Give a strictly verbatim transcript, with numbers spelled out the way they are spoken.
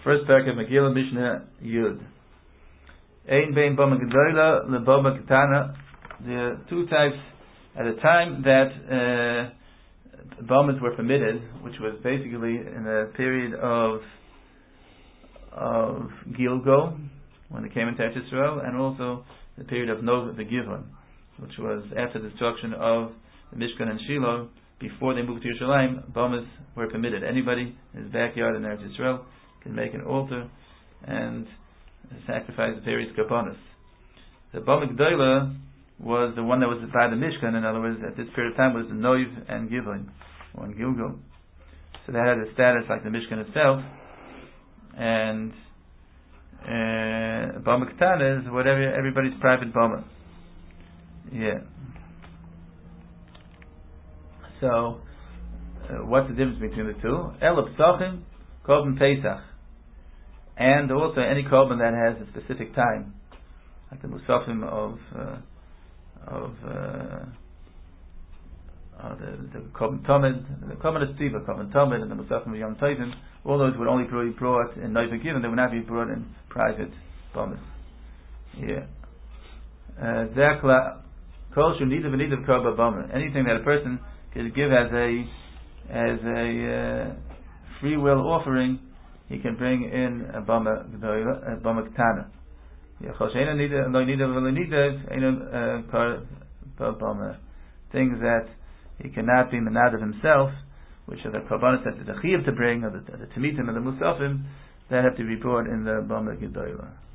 First parak of Megillah, Mishnah Yud. Ein bein bama gedola lebama ketana. There are two types at a time that uh, bamas were permitted, which was basically in a period of of Gilgal, when they came into Eretz Yisrael, and also the period of Nov the Givon, which was after the destruction of the Mishkan and Shiloh. Before they moved to Yerushalayim, bamas were permitted. Anybody in his backyard in Eretz Yisrael can make an altar and sacrifice various karbanos. The Bama Gdoila was the one that was by the Mishkan. In other words, at this period of time was the Noiv and Givon, or in Gilgal. So that had a status like the Mishkan itself. And uh, Bama Ketana is whatever everybody's private Bama. Yeah. So, uh, what's the difference between the two? El Psachim, Korban Pesach. And also any korban that has a specific time, like the musafim of uh, of uh, uh, the, the korban tamid, the korban estiva, korban tamid, and the musafim of yom tovim. All those would only be brought in Noiv Givon. They would not be brought in private bamas. Yeah. Zakla kol shu nidav nidav korban bama. Anything that a person could give as a as a uh, free will offering, he can bring in a bama a bama ketana. Things that he cannot be menad of himself, which are the karbanos that the chiyuv to bring, or the, the tamitim and the musafim, that have to be brought in the bama gedola.